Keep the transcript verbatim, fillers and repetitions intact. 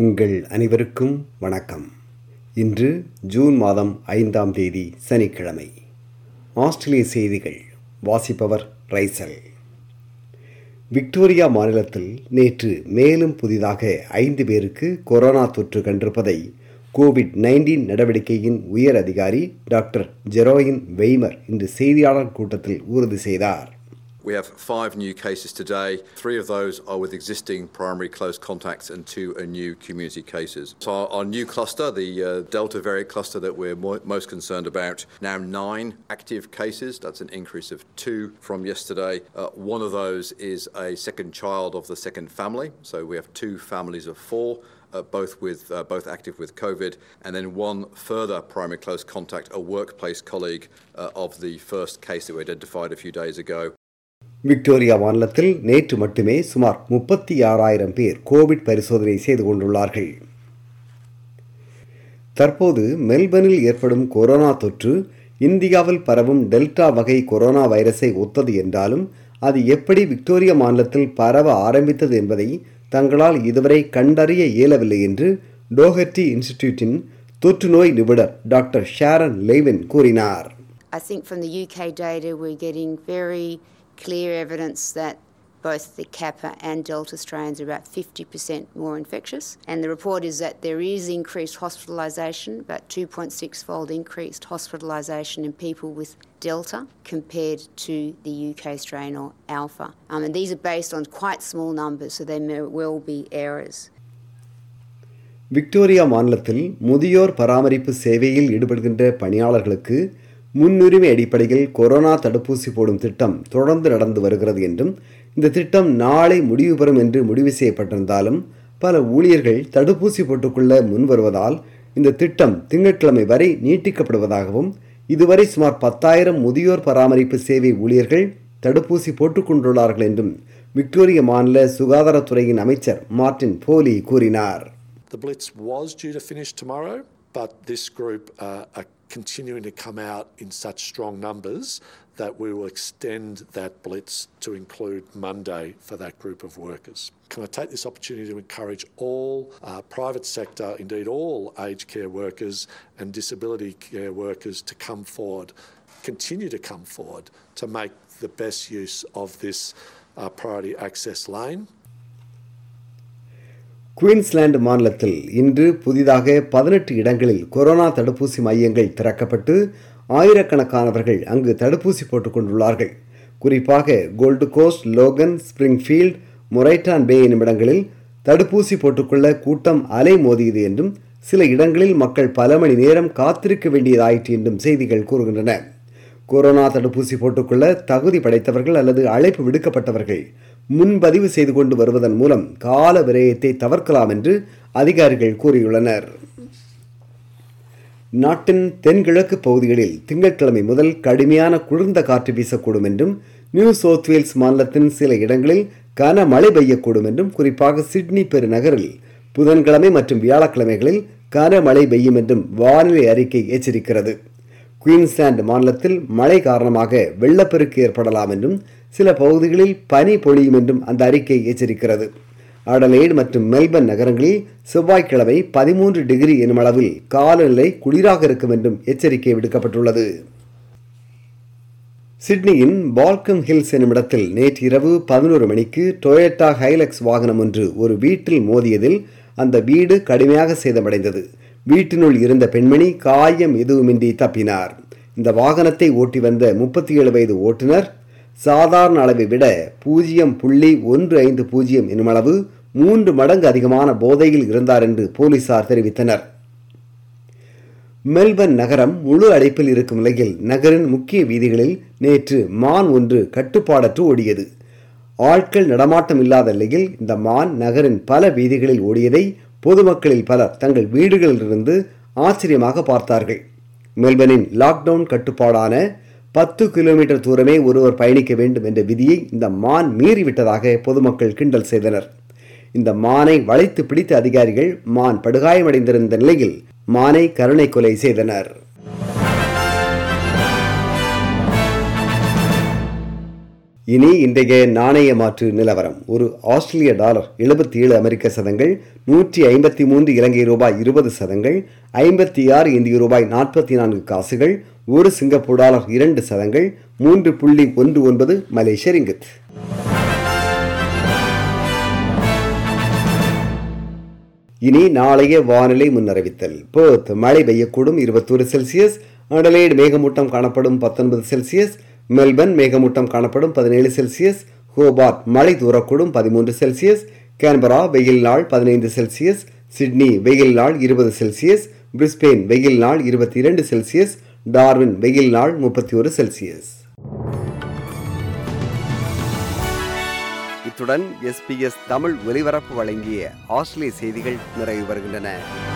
உங்கள் அனைவருக்கும் வணக்கம். இன்று ஜூன் மாதம் ஐந்தாம் தேதி சனிக்கிழமை. ஆஸ்திரேலிய செய்திகள் வாசிப்பவர் ரைசல். விக்டோரியா மாநிலத்தில் நேற்று மேலும் புதிதாக ஐந்து பேருக்கு கொரோனா தொற்று கண்டிருப்பதை கோவிட் பதினைந்து நடவடிக்கையின் உயர் அதிகாரி டாக்டர் ஜெரோயின் வெய்மர் இன்று செய்தியாளர் கூட்டத்தில் உறுதி செய்தார். We have five new cases today. Three of those are with existing primary close contacts and two are new community cases. So our, our new cluster, the uh, Delta variant cluster that we're mo- most concerned about, now nine active cases. That's an increase of two from yesterday. Uh, one of those is a second child of the second family. So we have two families of four. Uh, both with uh, both active with COVID, and then one further primary close contact, a workplace colleague uh, of the first case that we identified a few days ago. Victoria மாநிலத்தில் நேற்று மட்டுமே சுமார் முப்பத்தி ஆறாயிரம் பேர் Covid பரிசோதனை செய்து கொண்டுள்ளார்கள். தற்போது மெல்பர்னில் ஏற்படும் கொரோனா தொற்று இந்தியாவில் பரவும் டெல்டா வகை கொரோனா வைரஸை ஒத்தது என்றாலும் அது எப்படி விக்டோரியா மாநிலத்தில் பரவ ஆரம்பித்தது என்பதை தங்களால் இதுவரை கண்டறிய இயலவில்லை என்று டோஹர்டி இன்ஸ்டிடியூட்டின் தொற்று நோய் நிபுணர் டாக்டர் ஷாரன் லெய்வின் கூறினார். I think from the U K data we're getting very clear evidence that both the Kappa and Delta strains are about fifty percent more infectious. And the report is that there is increased hospitalisation, about two point six fold increased hospitalisation in people with Delta compared to the U K strain or Alpha. Um, and these are based on quite small numbers, so there may well be errors. Victoria மாநிலத்தில் முதியோர் பராமரிப்பு சேவையில் ஈடுபடுகின்ற பணியாளர்களுக்கு முன்னுரிமை அடிப்படையில் corona தடுப்பூசி போடும் திட்டம் தொடர்ந்து நடந்து வருகிறது என்றும் இந்த திட்டம் நாளை முடிவு பெறும் என்று முடிவு செய்யப்பட்டிருந்தாலும் பல ஊழியர்கள் தடுப்பூசி போட்டுக்கொள்ள முன்வருவதால் இந்த திட்டம் திங்கட்கிழமை வரை நீட்டிக்கப்படுவதாகவும் இதுவரை சுமார் பத்தாயிரம் முதியோர் பராமரிப்பு சேவை ஊழியர்கள் தடுப்பூசி போட்டுக்கொண்டுள்ளார்கள் என்றும் விக்டோரியா மாநில சுகாதாரத்துறையின் அமைச்சர் மார்டின் போலி கூறினார். The blitz was due to finish tomorrow, but this group uh, are continuing to come out in such strong numbers that we will extend that blitz to include Monday for that group of workers. Can I take this opportunity to encourage all uh, private sector, indeed all aged care workers and disability care workers to come forward, continue to come forward to make the best use of this uh, priority access lane. Queensland மாநிலத்தில் இன்று புதிதாக பதினெட்டு இடங்களில் corona தடுப்பூசி மையங்கள் திறக்கப்பட்டு ஆயிரக்கணக்கானவர்கள் அங்கு தடுப்பூசி போட்டுக் கொண்டுள்ளார்கள். குறிப்பாக Gold Coast, Logan, Springfield, Moreton Bay என்னும் இடங்களில் தடுப்பூசி போட்டுக்கொள்ள கூட்டம் அலை மோதியது என்றும் சில இடங்களில் மக்கள் பல மணி நேரம் காத்திருக்க வேண்டியதாயிற்று என்றும் செய்திகள் கூறுகின்றன. கொரோனா தடுப்பூசி போட்டுக்கொள்ள தகுதி படைத்தவர்கள் அல்லது அழைப்பு விடுக்கப்பட்டவர்கள் முன்பதிவு செய்து கொண்டு வருவதன் மூலம் கால விரயத்தை தவிர்க்கலாம் என்று அதிகாரிகள் கூறியுள்ளனர். நாட்டின் தென்கிழக்கு பகுதிகளில் திங்கட்கிழமை முதல் கடுமையான குளிர்ந்த காற்று வீசக்கூடும் என்றும் நியூ சவுத் வேல்ஸ் மாநிலத்தின் சில இடங்களில் கனமழை பெய்யக்கூடும் என்றும் குறிப்பாக சிட்னி பெருநகரில் புதன்கிழமை மற்றும் வியாழக்கிழமைகளில் கனமழை பெய்யும் என்றும் வானிலை அறிக்கை எச்சரிக்கிறது. குயின்ஸ்லாந்து மாநிலத்தில் மழை காரணமாக வெள்ளப்பெருக்கு ஏற்படலாம் என்றும் சில பகுதிகளில் பனி பொழியும் என்றும் அந்த அறிக்கை எச்சரிக்கிறது. அடலைட் மற்றும் மெல்பர்ன் நகரங்களில் செவ்வாய்க்கிழமை பதிமூன்று டிகிரி எனும் அளவில் காலநிலை குளிராக இருக்கும் என்றும் எச்சரிக்கை விடுக்கப்பட்டுள்ளது. சிட்னியின் பால்கம் ஹில்ஸ் எனும் இடத்தில் நேற்று இரவு பதினோரு மணிக்கு டொயோட்டா ஹைலக்ஸ் வாகனம் ஒன்று ஒரு வீட்டில் மோதியதில் அந்த வீடு கடுமையாக சேதமடைந்தது. வீட்டினுள் இருந்த பெண்மணி காயம் எதுவுமின்றி தப்பினார். இந்த வாகனத்தை ஓட்டி வந்த முப்பத்தி ஏழு வயது ஓட்டுநர் சாதாரண அளவை விட பூஜ்ஜியம் புள்ளி ஒன்று ஐந்து பூஜ்ஜியம் எனும் அளவு மூன்று மடங்கு அதிகமான போதையில் இருந்தார் என்று போலீசார் தெரிவித்தனர். மெல்பர்ன் நகரம் முழு அடைப்பில் இருக்கும் நிலையில் நகரின் முக்கிய வீதிகளில் நேற்று மான் ஒன்று கட்டுப்பாடற்று ஓடியது. ஆட்கள் நடமாட்டம் இல்லாத நிலையில் இந்த மான் நகரின் பல வீதிகளில் ஓடியதை பொதுமக்களில் பலர் தங்கள் வீடுகளிலிருந்து ஆச்சரியமாக பார்த்தார்கள். மெல்பர்னின் லாக்டவுன் கட்டுப்பாடான பத்து கிலோமீட்டர் தூரமே ஒருவர் பயணிக்க வேண்டும் என்ற விதியை இந்த மான் மீறிவிட்டதாக பொதுமக்கள் கிண்டல் செய்தனர். இந்த மானை வளைத்து பிடித்த அதிகாரிகள் மான் படுகாயமடைந்திருந்த நிலையில் மானை கருணை கொலை செய்தனர். இனி இன்றைய நாணய மாற்று நிலவரம். ஒரு ஆஸ்திரேலிய டாலர் எழுபத்தி ஏழு அமெரிக்க சதங்கள், நூற்றி ஐம்பத்தி மூன்று இலங்கை ரூபாய் இருபது சதங்கள், ஐம்பத்தி ஆறு இந்திய ரூபாய் நாற்பத்தி நான்கு காசுகள், ஒரு சிங்கப்பூர் டாலர் இரண்டு சதங்கள், மூன்று புள்ளி ஒன்று ஒன்பது மலேசிய ரிங்கித். இனி நாளைய வானிலை முன்னறிவித்தல். பெர்த் மழை பெய்யக்கூடும் இருபத்தொரு செல்சியஸ், அடலைட் மேகமூட்டம் காணப்படும் பத்தொன்பது செல்சியஸ், மெல்பர்ன் மேகமூட்டம் காணப்படும் பதினேழு செல்சியஸ், ஹோபார்ட் மழை தூரக்கூடும் பதிமூன்று செல்சியஸ், கேன்பரா வெயில் நாள் பதினைந்து செல்சியஸ், சிட்னி வெயில் நாள் இருபது செல்சியஸ், பிரிஸ்பெயின் வெயில் நாள் இருபத்தி இரண்டு செல்சியஸ், டார்வின் வெயில் நாள் முப்பத்தி ஒரு செல்சியஸ். இத்துடன் எஸ்பிஎஸ் தமிழ் ஒலிபரப்பு வழங்கிய ஆஸ்திரேலிய செய்திகள் நிறைவு வருகின்றன.